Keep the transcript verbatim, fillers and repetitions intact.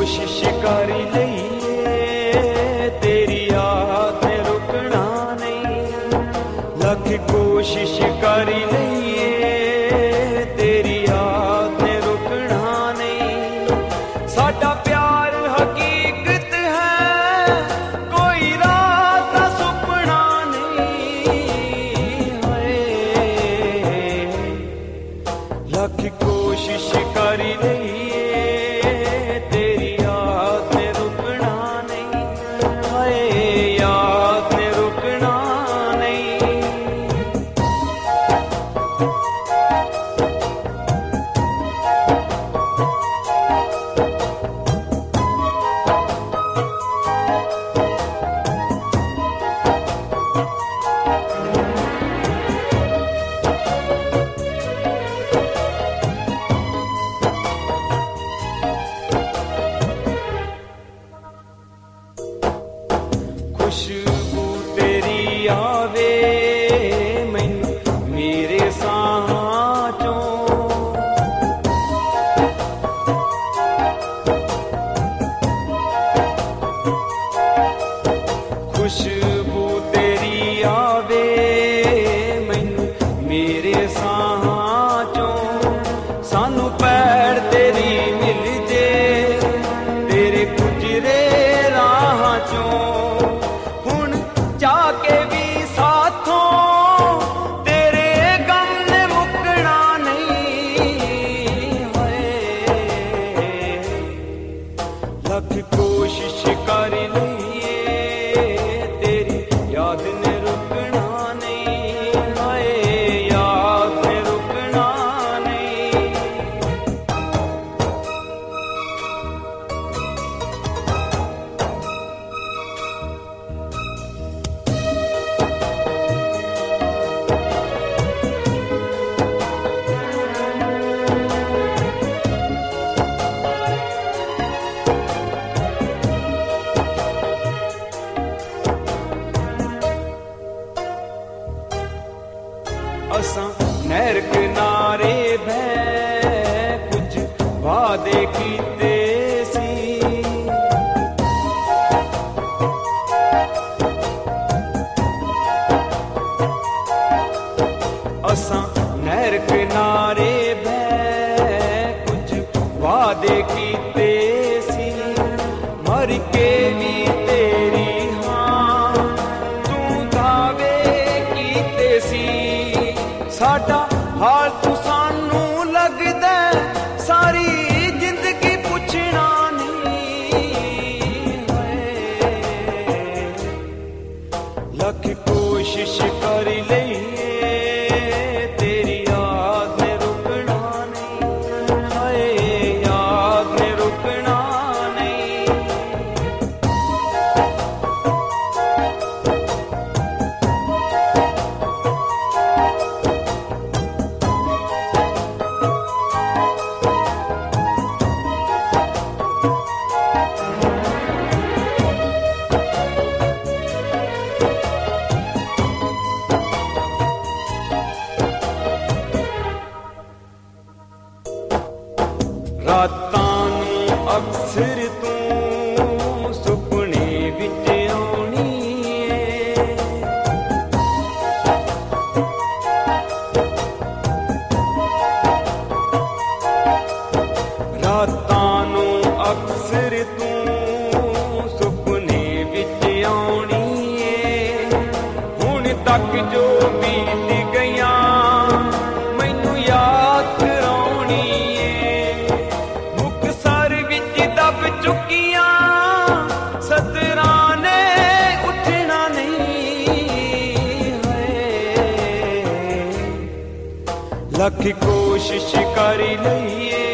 कोशिश कर लईए तेरी याद ने रुकना नहीं, लख कोशिश कर लईए तेरी याद ने रुकना नहीं। साडा प्यार हकीकत है कोई रात दा सुपना नहीं है, लख कोशिश कर लईए खुशबू तेरी आवे मैनू मेरे साहां चों, खुशबू तेरी आवे मैनू मेरे साहां चों, सानू पैर तेरी मिल जे तेरे गुजरे राह चों, जाके भी साथों तेरे गम ने मुकना नहीं है, लख कोशिश कर लईए तेरी याद ने रुकना नहीं है, याद ने रुकना नहीं। असां नहर किनारे बह कुछ वादे कीते सी, असां नहर किनारे बह कुछ वादे कीते सी, मर के भी तेरी हां तू दावे कीते सी, साडा हाल तू सानू लगदा सारी जिंदगी पुछना नहीं है, लख कोशिश कर लईए तेरी याद ने रुकना नहीं है, याद ने रुकना नहीं। रातां नूं अक्सर तूं सुपने विच आउणी ऐ, रातां नूं अक्सर तूं सुपने विच आउणी ऐ, हुण तक जो बीत गईयां मैनू याद कराउणी चुकियां सतरां ने उठना नहीं है, लख कोशिश कर लईए